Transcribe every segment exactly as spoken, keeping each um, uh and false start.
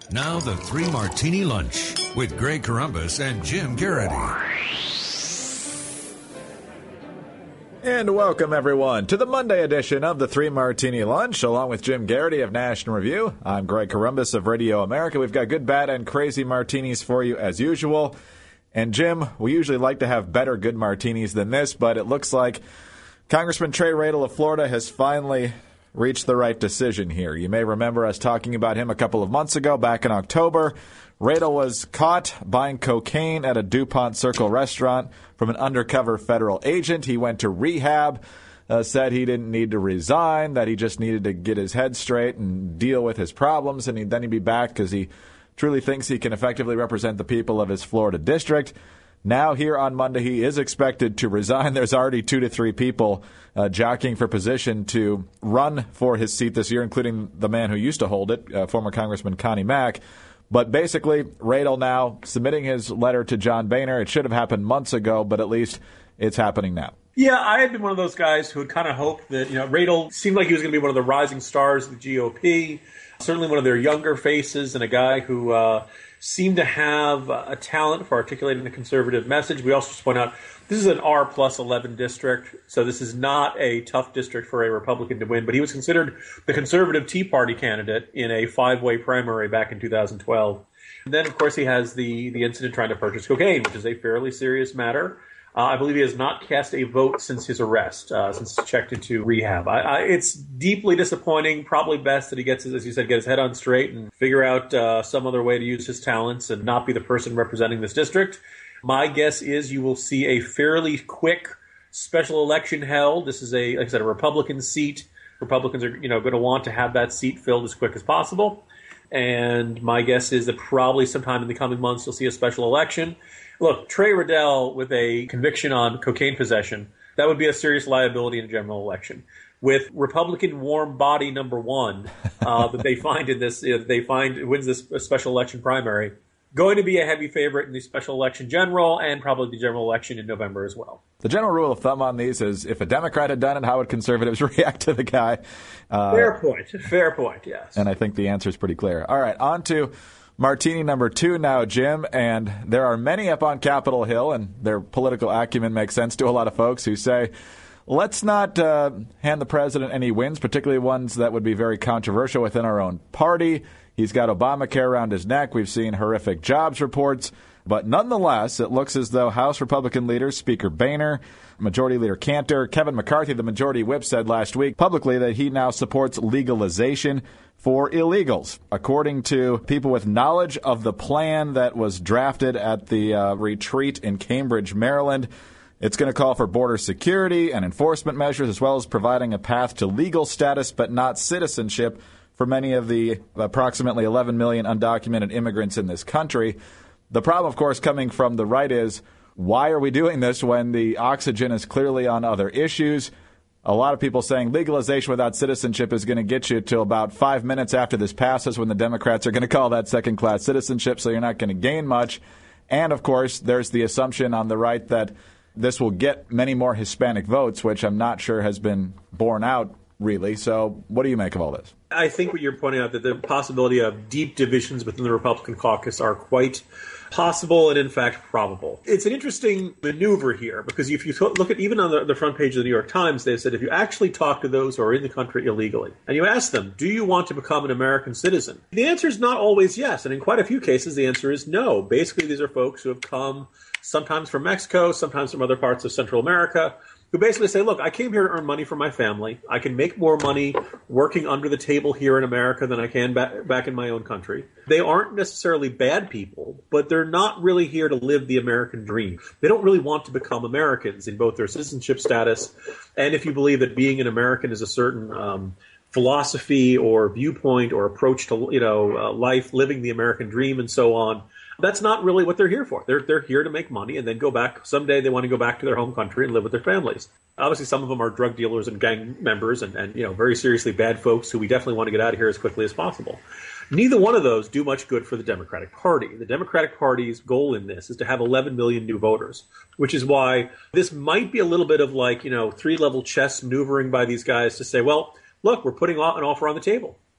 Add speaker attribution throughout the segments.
Speaker 1: Now the Three Martini Lunch with Greg Corombos and Jim Garrity.
Speaker 2: And welcome, everyone, to the Monday edition of the Three Martini Lunch, along with Jim Garrity of National Review. I'm Greg Corombos of Radio America. We've got good, bad, and crazy martinis for you, as usual. And, Jim, we usually like to have better good martinis than this, but it looks like Congressman Trey Radel of Florida has finally reached the right decision here. You may remember us talking about him a couple of months ago, back in October. Radel was caught buying cocaine at a DuPont Circle restaurant from an undercover federal agent. He went to rehab, uh, said he didn't need to resign, that he just needed to get his head straight and deal with his problems, and he, then he'd be back because he truly thinks he can effectively represent the people of his Florida district. Now, here on Monday, he is expected to resign. There's already two to three people uh, jockeying for position to run for his seat this year, including the man who used to hold it, uh, former Congressman Connie Mack. But basically, Radel now submitting his letter to John Boehner. It should have happened months ago, but at least it's happening now.
Speaker 3: Yeah, I had been one of those guys who had kind of hoped that, you know, Radel seemed like he was going to be one of the rising stars of the G O P, certainly one of their younger faces, and a guy who uh, seemed to have a talent for articulating the conservative message. We also just point out this is an R plus eleven district, so this is not a tough district for a Republican to win, but he was considered the conservative Tea Party candidate in a five-way primary back in two thousand twelve. And then, of course, he has the, the incident trying to purchase cocaine, which is a fairly serious matter. Uh, I believe he has not cast a vote since his arrest, uh, since he's checked into rehab. I, I, it's deeply disappointing. Probably best that he gets, as you said, get his head on straight and figure out uh, some other way to use his talents and not be the person representing this district. My guess is you will see a fairly quick special election held. This is a, like I said, a Republican seat. Republicans are, you know, going to want to have that seat filled as quick as possible. And my guess is that probably sometime in the coming months you'll see a special election. Look, Trey Radel with a conviction on cocaine possession, that would be a serious liability in a general election. With Republican warm body number one uh, that they find in this, uh, they find wins this special election primary, going to be a heavy favorite in the special election general and probably the general election in November as well.
Speaker 2: The general rule of thumb on these is if a Democrat had done it, how would conservatives react to the guy?
Speaker 3: Uh, Fair point. Fair point, yes.
Speaker 2: And I think the answer is pretty clear. All right, on to Martini number two now, Jim, and there are many up on Capitol Hill, and their political acumen makes sense to a lot of folks who say, let's not uh, hand the president any wins, particularly ones that would be very controversial within our own party. He's got Obamacare around his neck. We've seen horrific jobs reports. But nonetheless, it looks as though House Republican leaders, Speaker Boehner, Majority Leader Cantor, Kevin McCarthy, the majority whip, said last week publicly that he now supports legalization for illegals. According to people with knowledge of the plan that was drafted at the uh, retreat in Cambridge, Maryland, it's going to call for border security and enforcement measures, as well as providing a path to legal status but not citizenship for many of the approximately eleven million undocumented immigrants in this country. The problem, of course, coming from the right is, why are we doing this when the oxygen is clearly on other issues? A lot of people saying legalization without citizenship is going to get you to about five minutes after this passes when the Democrats are going to call that second-class citizenship, so you're not going to gain much. And, of course, there's the assumption on the right that this will get many more Hispanic votes, which I'm not sure has been borne out, really. So what do you make of all this?
Speaker 3: I think what you're pointing out, that the possibility of deep divisions within the Republican caucus are quite possible and, in fact, probable. It's an interesting maneuver here because if you look at, even on the, the front page of the New York Times, they said if you actually talk to those who are in the country illegally and you ask them, do you want to become an American citizen? The answer is not always yes. And in quite a few cases, the answer is no. Basically, these are folks who have come sometimes from Mexico, sometimes from other parts of Central America, who basically say, look, I came here to earn money for my family. I can make more money working under the table here in America than I can back, back in my own country. They aren't necessarily bad people, but they're not really here to live the American dream. They don't really want to become Americans in both their citizenship status and if you believe that being an American is a certain um, philosophy or viewpoint or approach to, you know, uh, life, living the American dream and so on. That's not really what they're here for. They're they're here to make money and then go back. Someday they want to go back to their home country and live with their families. Obviously, some of them are drug dealers and gang members and, and you know very seriously bad folks who we definitely want to get out of here as quickly as possible. Neither one of those do much good for the Democratic Party. The Democratic Party's goal in this is to have eleven million new voters, which is why this might be a little bit of like, you know, three-level chess maneuvering by these guys to say, well, look, we're putting an offer on the table.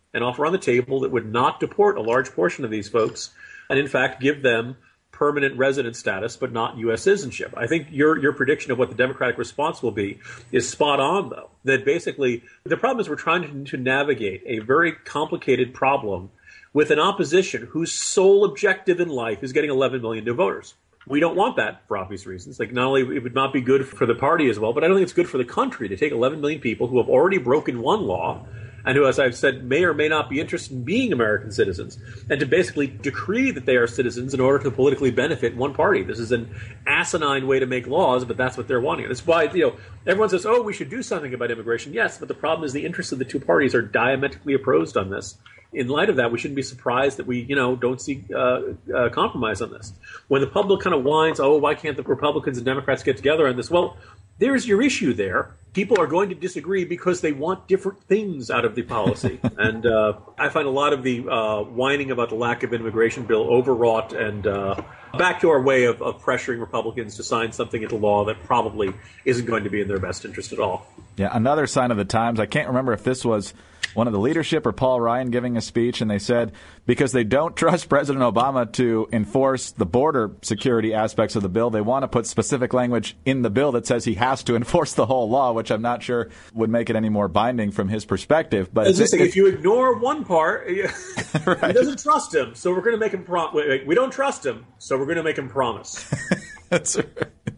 Speaker 3: an offer on the table that would not deport a large portion of these folks and, in fact, give them permanent resident status, but not U S citizenship. I think your your prediction of what the Democratic response will be is spot on, though. That basically the problem is we're trying to, to navigate a very complicated problem with an opposition whose sole objective in life is getting eleven million new voters. We don't want that for obvious reasons. Like, not only it would not be good for the party as well, but I don't think it's good for the country to take eleven million people who have already broken one law and who, as I've said, may or may not be interested in being American citizens, and to basically decree that they are citizens in order to politically benefit one party. This is an asinine way to make laws, but that's what they're wanting. And that's why, you know, everyone says, oh, we should do something about immigration. Yes, but the problem is the interests of the two parties are diametrically opposed on this. In light of that, we shouldn't be surprised that we, you know, don't see uh, uh, compromise on this. When the public kind of whines, oh, why can't the Republicans and Democrats get together on this? Well, there's your issue there. People are going to disagree because they want different things out of the policy. and uh, I find a lot of the uh, whining about the lack of immigration bill overwrought and uh, back to our way of, of pressuring Republicans to sign something into law that probably isn't going to be in their best interest at all.
Speaker 2: Yeah, another sign of the times. I can't remember if this was one of the leadership or Paul Ryan giving a speech, and they said because they don't trust President Obama to enforce the border security aspects of the bill, they want to put specific language in the bill that says he has to enforce the whole law, which I'm not sure would make it any more binding from his perspective. But
Speaker 3: it's, if you ignore one part, right. He doesn't trust him, so we're going to make him prom- wait, wait, we don't trust him, so we're going to make him promise.
Speaker 2: That's right.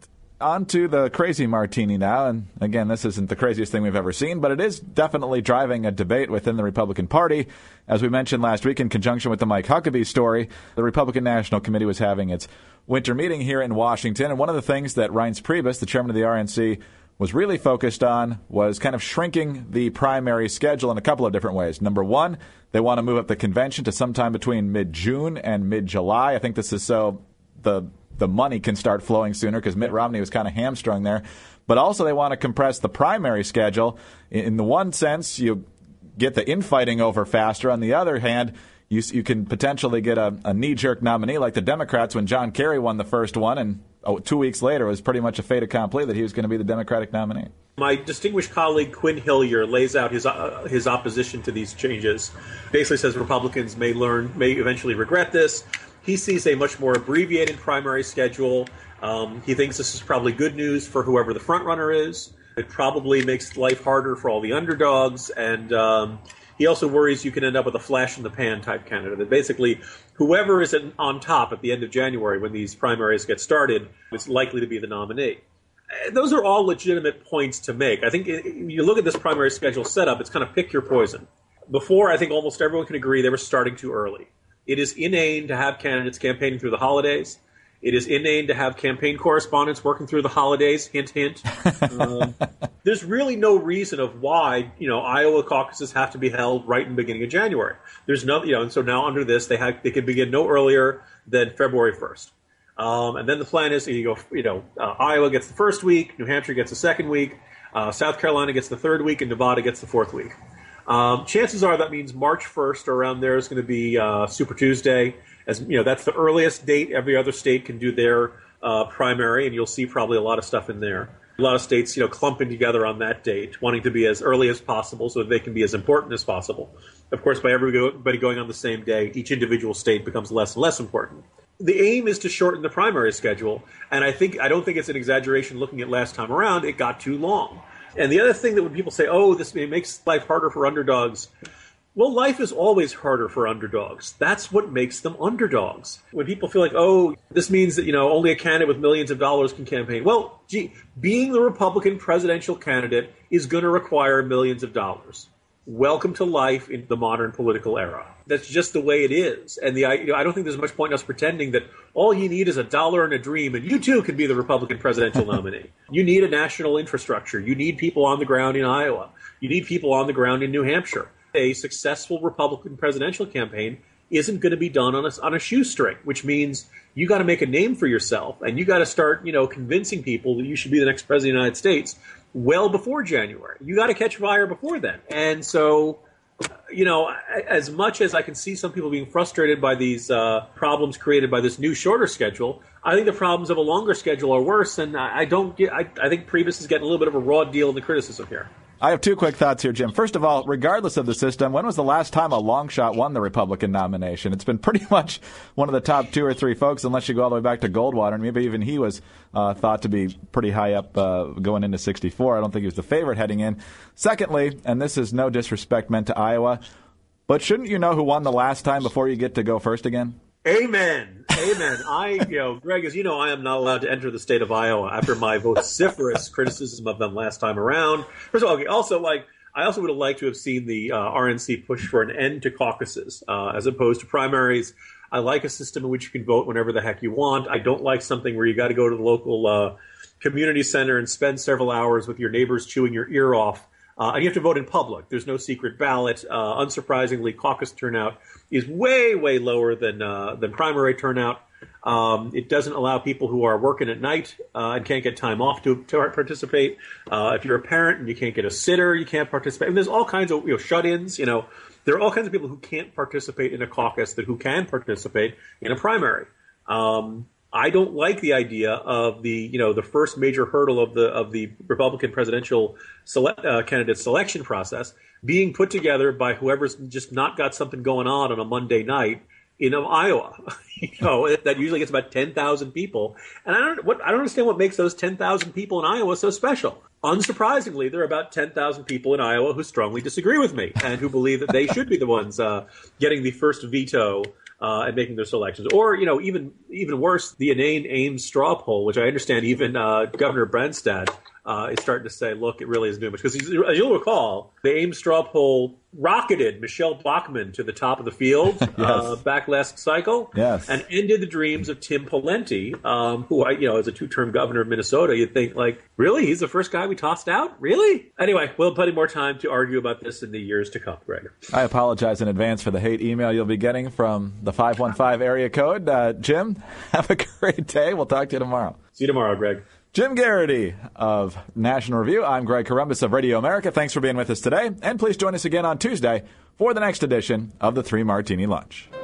Speaker 2: On to the crazy martini now, and again, this isn't the craziest thing we've ever seen, but it is definitely driving a debate within the Republican Party. As we mentioned last week in conjunction with the Mike Huckabee story, the Republican National Committee was having its winter meeting here in Washington, and one of the things that Reince Priebus, the chairman of the R N C, was really focused on was kind of shrinking the primary schedule in a couple of different ways. Number one, they want to move up the convention to sometime between mid-June and mid-July. I think this is so the the money can start flowing sooner because Mitt Romney was kind of hamstrung there. But also they want to compress the primary schedule. In the one sense, you get the infighting over faster. On the other hand, you you can potentially get a, a knee-jerk nominee like the Democrats when John Kerry won the first one, and oh, two weeks later it was pretty much a fait accompli that he was going to be the Democratic nominee.
Speaker 3: My distinguished colleague Quinn Hillier lays out his uh, his opposition to these changes. Basically says Republicans may learn, may eventually regret this. He sees a much more abbreviated primary schedule. Um, he thinks this is probably good news for whoever the front runner is. It probably makes life harder for all the underdogs. And um, he also worries you can end up with a flash-in-the-pan type candidate. That basically whoever is on top at the end of January when these primaries get started is likely to be the nominee. Those are all legitimate points to make. I think when you look at this primary schedule setup, it's kind of pick your poison. Before, I think almost everyone can agree they were starting too early. It is inane to have candidates campaigning through the holidays. It is inane to have campaign correspondents working through the holidays. Hint, hint. Um, there's really no reason of why, you know, Iowa caucuses have to be held right in the beginning of January. There's no, you know, and so now under this, they have, they can begin no earlier than February first. Um, and then the plan is you go, you know, uh, Iowa gets the first week, New Hampshire gets the second week, uh, South Carolina gets the third week, and Nevada gets the fourth week. Um, chances are that means March first or around there is going to be uh, Super Tuesday. As you know, that's the earliest date every other state can do their uh, primary, and you'll see probably a lot of stuff in there. A lot of states, you know, clumping together on that date, wanting to be as early as possible so that they can be as important as possible. Of course, by everybody going on the same day, each individual state becomes less and less important. The aim is to shorten the primary schedule, and I think I don't think it's an exaggeration looking at last time around. It got too long. And the other thing that when people say, oh, this makes life harder for underdogs, well, life is always harder for underdogs. That's what makes them underdogs. When people feel like, oh, this means that, you know, only a candidate with millions of dollars can campaign. Well, gee, being the Republican presidential candidate is going to require millions of dollars. Welcome to life in the modern political era. That's just the way it is. And the you know, I don't think there's much point in us pretending that all you need is a dollar and a dream, and you too can be the Republican presidential nominee. You need a national infrastructure. You need people on the ground in Iowa. You need people on the ground in New Hampshire. A successful Republican presidential campaign isn't going to be done on a, on a shoestring, which means you got to make a name for yourself, and you got to start, you know, convincing people that you should be the next president of the United States well before January. You got to catch fire before then. And so, you know, as much as I can see some people being frustrated by these uh, problems created by this new shorter schedule, I think the problems of a longer schedule are worse. And I don't get, I, I think Priebus is getting a little bit of a raw deal in the criticism here.
Speaker 2: I have two quick thoughts here, Jim. First of all, regardless of the system, when was the last time a long shot won the Republican nomination? It's been pretty much one of the top two or three folks, unless you go all the way back to Goldwater, and maybe even he was uh, thought to be pretty high up uh, going into sixty-four. I don't think he was the favorite heading in. Secondly, and this is no disrespect meant to Iowa, but shouldn't you know who won the last time before you get to go first again?
Speaker 3: Amen. Amen. I, you know, Greg, as you know, I am not allowed to enter the state of Iowa after my vociferous criticism of them last time around. First of all, okay, also, like, I also would have liked to have seen the uh, R N C push for an end to caucuses uh, as opposed to primaries. I like a system in which you can vote whenever the heck you want. I don't like something where you got to go to the local uh, community center and spend several hours with your neighbors chewing your ear off. Uh, and you have to vote in public. There's no secret ballot. Uh, unsurprisingly, caucus turnout is way, way lower than uh, than primary turnout. Um, it doesn't allow people who are working at night uh, and can't get time off to, to participate. Uh, if you're a parent and you can't get a sitter, you can't participate. And there's all kinds of you know shut-ins. You know, there are all kinds of people who can't participate in a caucus that who can participate in a primary. Um, I don't like the idea of the, you know, the first major hurdle of the of the Republican presidential sele- uh, candidate selection process being put together by whoever's just not got something going on on a Monday night in Iowa. you know, that usually gets about ten thousand people, and I don't what I don't understand what makes those ten thousand people in Iowa so special. Unsurprisingly, there are about ten thousand people in Iowa who strongly disagree with me and who believe that they should be the ones uh, getting the first veto. Uh, and making their selections. Or, you know, even even worse, the inane Ames straw poll, which I understand even uh, Governor Branstad uh, is starting to say, look, it really isn't doing much. Because as you'll recall, the Ames straw poll rocketed Michelle Bachmann to the top of the field yes. uh, back last cycle
Speaker 2: yes.
Speaker 3: and ended the dreams of Tim Pawlenty, um, who, I, you know, as a two-term governor of Minnesota, you'd think, like, really? He's the first guy we tossed out? Really? Anyway, we'll have plenty more time to argue about this in the years to come, Greg.
Speaker 2: I apologize in advance for the hate email you'll be getting from the five one five area code. Uh, Jim, have a great day. We'll talk to you tomorrow.
Speaker 3: See you tomorrow, Greg.
Speaker 2: Jim Garrity of National Review. I'm Greg Corombos of Radio America. Thanks for being with us today. And please join us again on Tuesday for the next edition of the Three Martini Lunch.